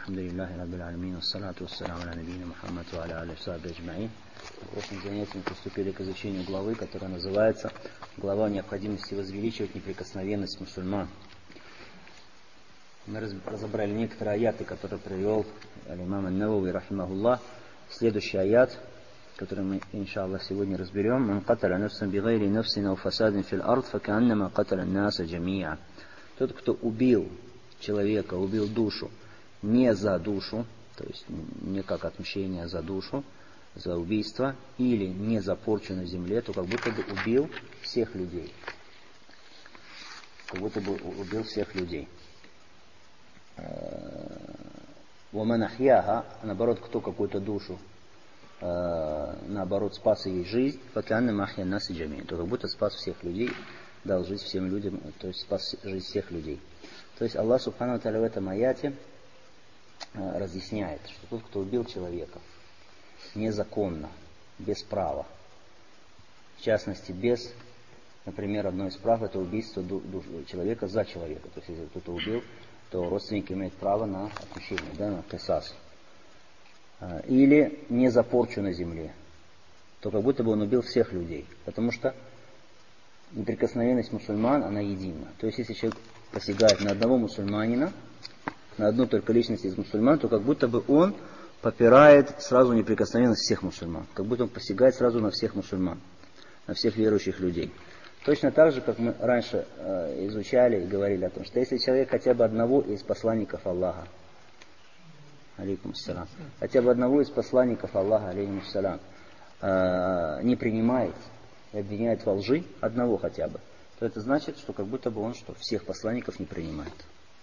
Алхамдулиллахи Раббил Аламин, ассалату вассаламу аля набийна Мухаммад ва аля алихи ва сахбихи аджмаин. В прошлом занятии мы приступили к изучению главы, которая называется «Глава о необходимости возвеличивать неприкосновенность мусульман». Мы разобрали некоторые аяты, которые привел имам ан-Навави рахимахуллах. Следующий аят, который мы, иншаллах, сегодня разберем. «Ман каталя нафсан бигайри нафсин ау фасадин фил ард, факааннама каталя наса джамиа». Тот, кто убил человека, убил душу не за душу, то есть не как отмщение за душу, за убийство, или не за порчу на земле, то как будто бы убил всех людей. Как будто бы убил всех людей. وَمَنْ أَحْيَاهَا, наоборот, кто какую-то душу, наоборот, спас ей жизнь, فَكَأَنَّمَا أَحْيَا النَّاسَ جَمِيعًا, то как будто спас всех людей, дал жизнь всем людям, то есть спас жизнь всех людей. То есть Аллах Субхану ва Тааля в этом аяте разъясняет, что тот, кто убил человека незаконно, без права, в частности, без, например, одной из прав, это убийство человека за человека. То есть, если кто-то убил, то родственник имеет право на отмщение, да, на кисас. Или не за порчу на земле, то как будто бы он убил всех людей. Потому что неприкосновенность мусульман, она едина. То есть, если человек посягает на одного мусульманина, на одну только личность из мусульман, то как будто бы он попирает сразу неприкосновенность всех мусульман. Как будто он посягает сразу на всех мусульман, на всех верующих людей. Точно так же, как мы раньше изучали и говорили о том, что если человек хотя бы одного из посланников Аллаха, алейкум ассалам, хотя бы одного из посланников Аллаха, алейкум ассалам, не принимает и обвиняет во лжи, одного хотя бы, то это значит, что как будто бы он что, всех посланников не принимает.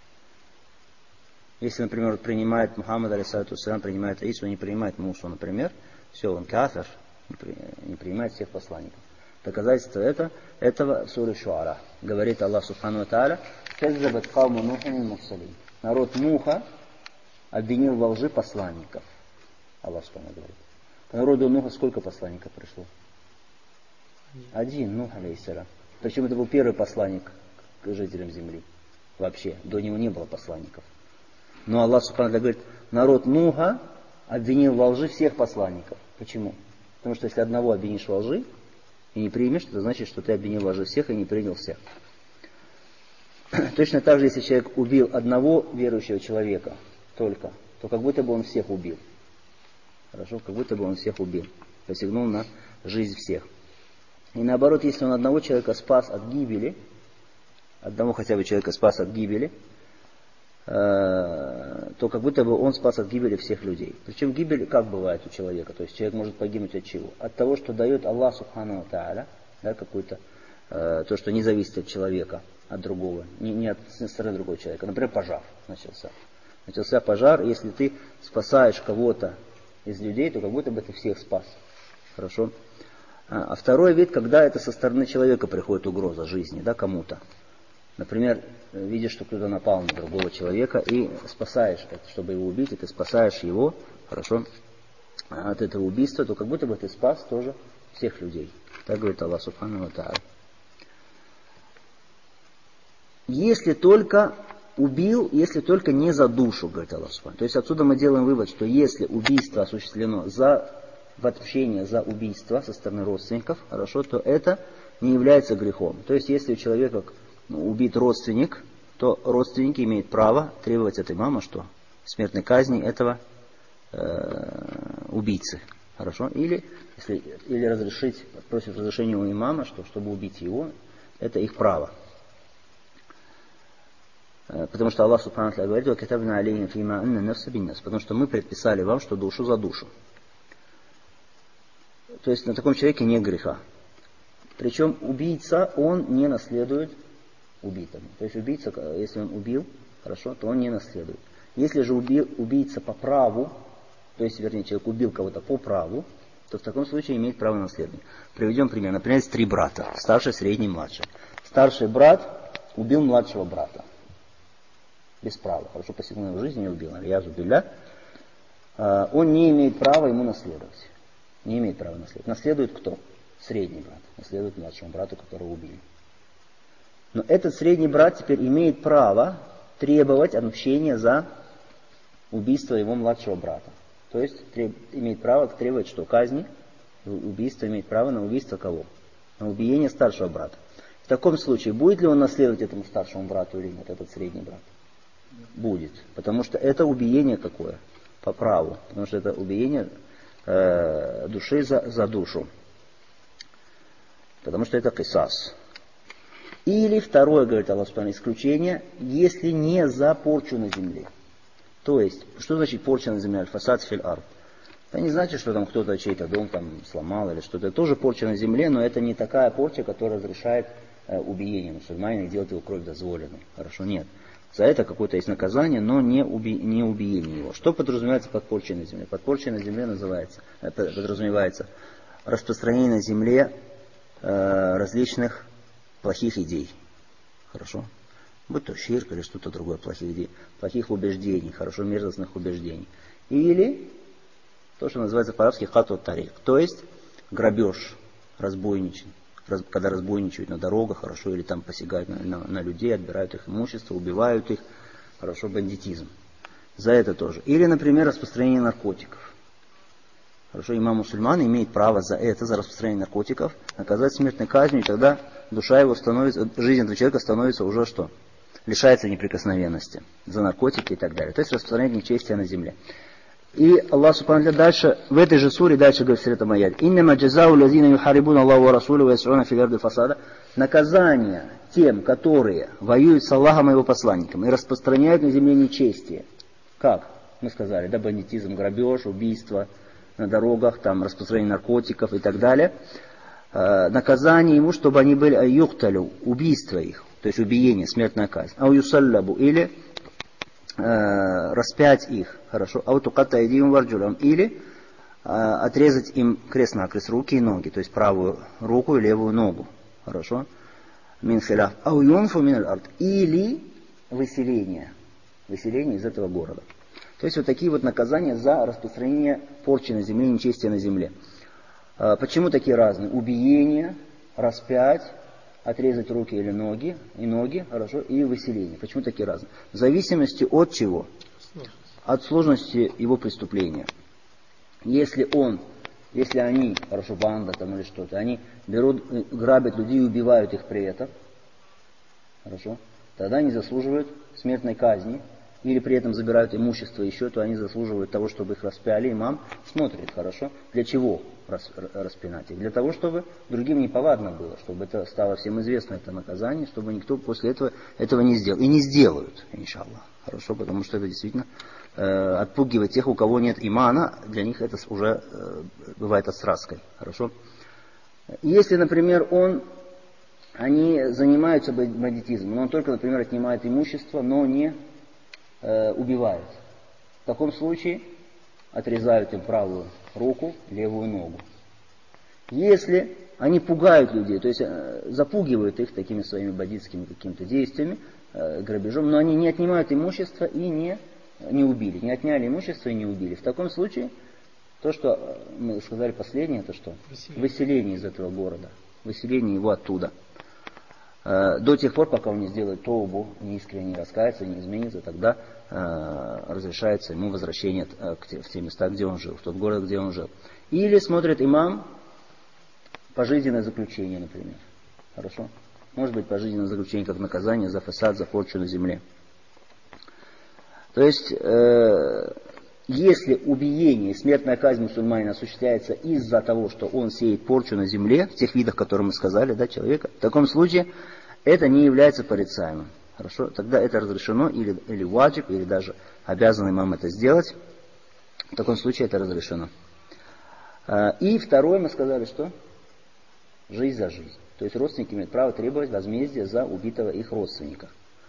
Если, например, принимает Мухаммад, алейхиссалату вассалям, принимает Ису, не принимает Мусу, например, все, он кафир, не принимает всех посланников. Доказательство этого в суре Шуара. Говорит Аллах Субхану ва Тааля: «Каззабат кауму Нухин мурсалин». Народ Нуха обвинил во лжи посланников. Аллах Субхану говорит. По народу Нуха сколько посланников пришло? Один, Нух, алейхиссалям. Причем это был первый посланник к жителям земли. Вообще, до него не было посланников. Но Аллах Субхану говорит, народ Нуха обвинил во лжи всех посланников. Почему? Потому что если одного обвинишь во лжи и не примешь, это значит, что ты обвинил во лжи всех и не принял всех. Точно так же, если человек убил одного верующего человека только, то как будто бы он всех убил. Хорошо? Как будто бы он всех убил. Посягнул на жизнь всех. И наоборот, если он одного человека спас от гибели, одного хотя бы человека спас от гибели, то как будто бы он спас от гибели всех людей. Причем гибель как бывает у человека? То есть человек может погибнуть от чего? От того, что дает Аллах Субхану ва Тааля, да, какую-то, то, что не зависит от человека, от другого, не от стороны другого человека. Например, пожар начался. Начался пожар, если ты спасаешь кого-то из людей, то как будто бы ты всех спас. Хорошо? А второй вид, когда это со стороны человека приходит угроза жизни, да, кому-то. Например, видишь, что кто-то напал на другого человека и спасаешь это, чтобы его убить, и ты спасаешь его, хорошо, от этого убийства, то как будто бы ты спас тоже всех людей. Так говорит Аллах Субхану ва Тааля. Если только убил, если только не за душу, говорит Аллах Субхану. То есть отсюда мы делаем вывод, что если убийство осуществлено в отмщение за убийство со стороны родственников, хорошо, то это не является грехом. То есть если у человека убит родственник, то родственники имеют право требовать от имама, что смертной казни этого убийцы. Хорошо? Или разрешить, просят разрешения у имама, что, чтобы убить его, это их право. Потому что Аллах Субхану ва Тааля говорит: «Вакатабна алейхим фима анна нафса бин нафс», потому что мы предписали вам, что душу за душу. То есть на таком человеке нет греха. Причем убийца, он не наследует убитому. То есть убийца, если он убил, хорошо, то он не наследует. Если же убийца по праву, то есть, вернее, человек убил кого-то по праву, то в таком случае имеет право на наследование. Приведем пример. Например, есть 3 брата. Старший, средний, младший. Старший брат убил младшего брата. Без права. Хорошо, посягнул его жизнь, не убил. Альязу билля. Он не имеет права ему наследовать. Не имеет права наследовать. Наследует кто? Средний брат. Наследует младшему брату, которого убили. Но этот средний брат теперь имеет право требовать отмщения за убийство его младшего брата. То есть имеет право требовать что? Казни. Убийство имеет право на убийство кого? На убиение старшего брата. В таком случае, будет ли он наследовать этому старшему брату или нет, этот средний брат? Будет. Потому что это убиение какое? По праву. Потому что это убиение души за душу. Потому что это кисас. Или второе, говорит Аллах Субхану, исключение, если не за порчу на земле. То есть, что значит порча на земле? Аль-фасад фил ард. Это не значит, что там кто-то чей-то дом там сломал или что-то. Это тоже порча на земле, но это не такая порча, которая разрешает убиение мусульманина и делать его кровь дозволенной. Хорошо, нет. За это какое-то есть наказание, но не убиение его. Что подразумевается под порчей на земле? Под порчей на земле подразумевается распространение на земле различных плохих идей. Хорошо? Будь то ширк или что-то другое, плохих идей, плохих убеждений, хорошо, мерзостных убеждений. Или то, что называется по-арабски хату тарик, то есть грабеж, разбойничание. Когда разбойничают на дорогах, хорошо, или там посягают на людей, отбирают их имущество, убивают их, хорошо, бандитизм. За это тоже. Или, например, распространение наркотиков. Хорошо, имам мусульман имеет право за это, за распространение наркотиков, наказать смертной казнью, и тогда душа его становится, жизнь этого человека становится уже что? Лишается неприкосновенности за наркотики и так далее. То есть распространение нечестия на земле. И Аллах Субхану дальше, в этой же суре дальше говорит в этом аяте: «Иннама джазау лазина юхарибуна Аллаху ва расулю ва яс'уна фил арди фасада». Наказание тем, которые воюют с Аллахом и его посланником и распространяют на земле нечестие. Как? Мы сказали, да, бандитизм, грабеж, убийство на дорогах, там, распространение наркотиков и так далее. Наказание ему, чтобы они были юхталю, убийство их, то есть убиение, смертная казнь. Ау юсаллабу, или распять их, хорошо, аутуката идим варджулам, или отрезать им крест-накрест руки и ноги, то есть правую руку и левую ногу, хорошо, мин хиляф, ау юнфу мин аль-ард, или выселение из этого города. То есть вот такие вот наказания за распространение порчи на земле, нечестия на земле. Почему такие разные? Убиение, распять, отрезать руки или ноги, хорошо, и выселение. Почему такие разные? В зависимости от чего? От сложности его преступления. Если они, хорошо, банда там или что-то, они грабят людей и убивают их при этом, хорошо, тогда они заслуживают смертной казни, или при этом забирают имущество еще, то они заслуживают того, чтобы их распяли. Имам смотрит, хорошо, для чего распинать их? Для того, чтобы другим неповадно было, чтобы это стало всем известно, это наказание, чтобы никто после этого не сделал. И не сделают, иншаллах. Хорошо, потому что это действительно отпугивает тех, у кого нет имана, для них это уже бывает отсраской. Хорошо. Если, например, они занимаются бандитизмом, но он только, например, отнимает имущество, но не убивают. В таком случае отрезают им правую руку, левую ногу. Если они пугают людей, то есть запугивают их такими своими бандитскими какими-то действиями, грабежом, но они не отнимают имущество и не убили, не отняли имущество и не убили. В таком случае то, что мы сказали последнее, это что? Выселение из этого города, выселение его оттуда. До тех пор, пока он не сделает тоубу, не искренне раскается, не изменится, тогда разрешается ему возвращение в те места, где он жил, в тот город, где он жил. Или смотрит имам пожизненное заключение, например. Хорошо? Может быть пожизненное заключение как наказание за фасад, за порчу на земле. То есть, если убиение, смертная казнь мусульманина осуществляется из-за того, что он сеет порчу на земле, в тех видах, которые мы сказали, да, человека, в таком случае это не является порицаемым. Хорошо? Тогда это разрешено, или ваджиб, или даже обязан имам это сделать. В таком случае это разрешено. И второе мы сказали, что? Жизнь за жизнь. То есть родственники имеют право требовать возмездия за убитого их родственника.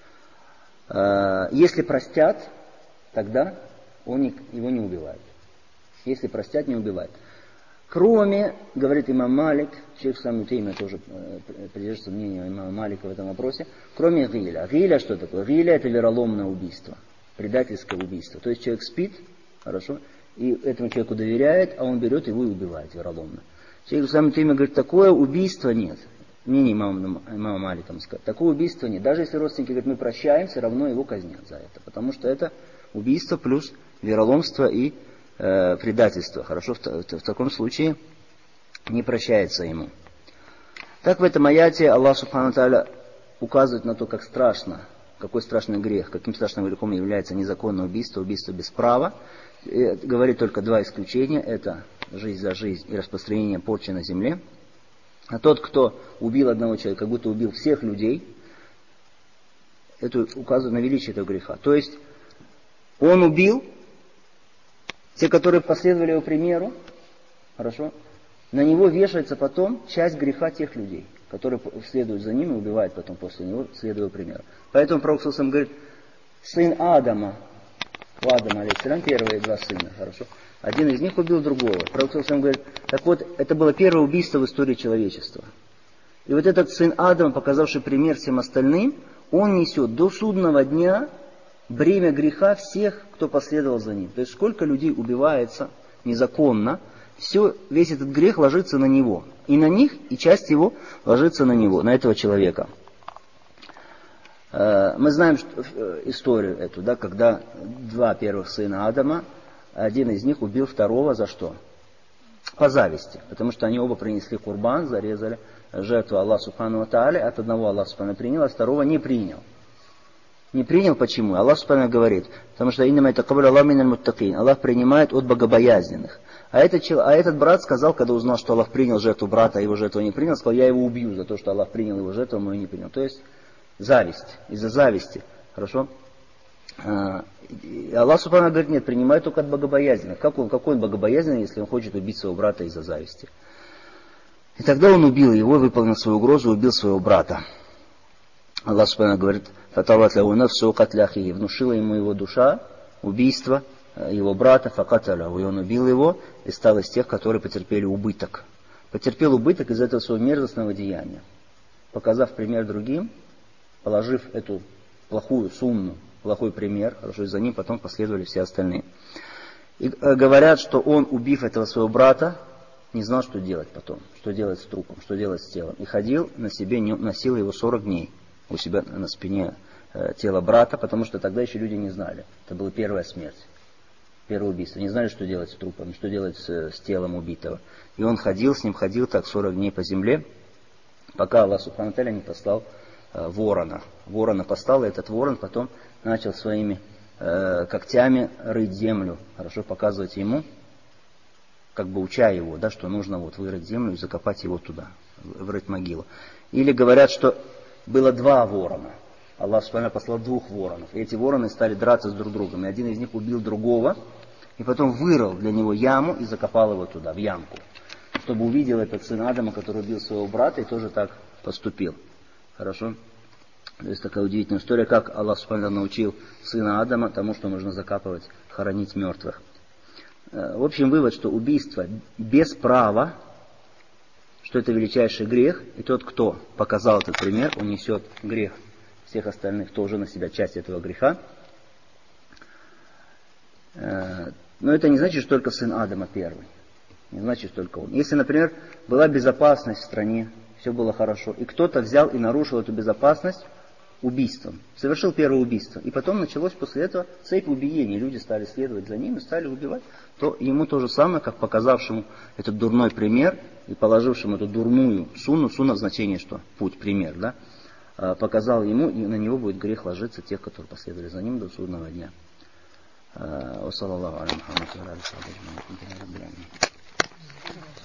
Если простят, тогда его не убивают. Если простят, не убивают. Кроме, говорит имам Малик, шейх Ислам Теймия тоже придерживается мнению имама Малика в этом вопросе, кроме гиля. Гиля что такое? Гиля — это вероломное убийство, предательское убийство. То есть человек спит, хорошо, и этому человеку доверяет, а он берет его и убивает вероломно. Шейх Ислам Теймия говорит, такое убийство нет. Мнение имама Малика сказать. Такое убийство нет. Даже если родственники говорят, мы прощаем, все равно его казнят за это. Потому что это убийство плюс вероломство и предательство. Хорошо, в таком случае не прощается ему. Так в этом аяте Аллах Субхану ва Тааля указывает на то, как страшно, какой страшный грех, каким страшным грехом является незаконное убийство, убийство без права. И говорит только два исключения, это жизнь за жизнь и распространение порчи на земле. А тот, кто убил одного человека, как будто убил всех людей, это указывает на величие этого греха. То есть он убил, те, которые последовали его примеру, хорошо, на него вешается потом часть греха тех людей, которые следуют за ним и убивают потом после него, следуя его примеру. Поэтому Пророк ﷺ говорит, сын Адама, у Адама, алейхиссалям, первые два сына, хорошо, один из них убил другого. Пророк ﷺ говорит, так вот, это было первое убийство в истории человечества. И вот этот сын Адама, показавший пример всем остальным, он несет до судного дня бремя греха всех, кто последовал за ним. То есть сколько людей убивается незаконно, весь этот грех ложится на него. И на них, и часть его ложится на него, на этого человека. Мы знаем историю эту, да, когда два первых сына Адама, один из них убил второго за что? По зависти. Потому что они оба принесли курбан, зарезали жертву Аллаху Субхану ва Тааля. От одного Аллах Субхану принял, а второго не принял. Не принял почему? Аллах Субхану говорит, потому что иннама ятакаббалу Аллаху миналь муттакин. Аллах принимает от богобоязненных. А этот брат сказал, когда узнал, что Аллах принял жертву брата, а его жертву не принял, сказал, я его убью за то, что Аллах принял его жертву, а мою не принял. То есть зависть, из-за зависти. Хорошо? И Аллах Субхану говорит, нет, принимает только от богобоязненных. Какой он богобоязненный, если он хочет убить своего брата из-за зависти? И тогда он убил его, выполнил свою угрозу, убил своего брата. Аллах Субхану говорит, фатават лаху нафсу катля ахихи, внушила ему его душа убийство его брата, факаталяху, и он убил его и стал из тех, которые потерпели убыток. Потерпел убыток из этого своего мерзостного деяния. Показав пример другим, положив эту плохую сунну, плохой пример, хорошо, и за ним потом последовали все остальные. И говорят, что он, убив этого своего брата, не знал, что делать потом, что делать с трупом, что делать с телом. И ходил на себе, носил его 40 дней у себя на спине тело брата, потому что тогда еще люди не знали. Это была первая смерть, первое убийство. Не знали, что делать с трупом, что делать с телом убитого. И он ходил с ним, так 40 дней по земле, пока Аллах Субхану ва Тааля не послал ворона. Ворона послал, и этот ворон потом начал своими когтями рыть землю, хорошо показывать ему, как бы уча его, да, что нужно вот вырыть землю и закопать его туда, вырыть могилу. Или говорят, что было два ворона. Аллах Субхану послал двух воронов. И эти вороны стали драться с друг другом. И один из них убил другого, и потом вырыл для него яму и закопал его туда, в ямку. Чтобы увидел этот сын Адама, который убил своего брата, и тоже так поступил. Хорошо? То есть такая удивительная история, как Аллах Субхану научил сына Адама тому, что нужно закапывать, хоронить мертвых. В общем, вывод, что убийство без права, что это величайший грех, и тот, кто показал этот пример, он несет грех всех остальных, тоже на себя часть этого греха. Но это не значит, что только сын Адама первый. Не значит, что только он. Если, например, была безопасность в стране, все было хорошо, и кто-то взял и нарушил эту безопасность убийством, совершил первое убийство, и потом началось после этого цепь убиений, люди стали следовать за ним и стали убивать, то ему то же самое, как показавшему этот дурной пример и положившему эту дурную сунну в значении что? Путь, пример, да? Показал ему, и на него будет грех ложиться тех, которые последовали за ним до судного дня.